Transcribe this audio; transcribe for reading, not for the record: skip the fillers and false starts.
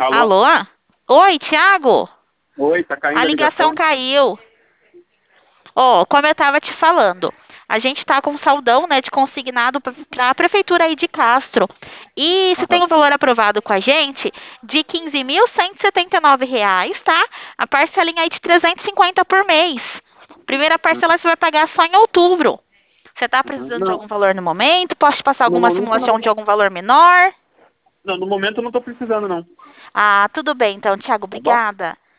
Alô? Alô? Oi, Thiago? Oi, tá A caindo a ligação ligação? caiu. Ó, como eu tava te falando, a gente tá com saldão, né, de consignado para a prefeitura aí de Castro. E se tem Aham. um valor aprovado com a gente de R$ 15.179, tá? A parcelinha aí de 350 por mês. Primeira parcela você vai pagar só em outubro. Você tá Uhum. precisando de algum Não, valor no momento? Posso te passar no alguma momento simulação não. de algum valor menor? Não, no momento eu não tô precisando, não. Ah, tudo bem então, Thiago, Tá bom? obrigada.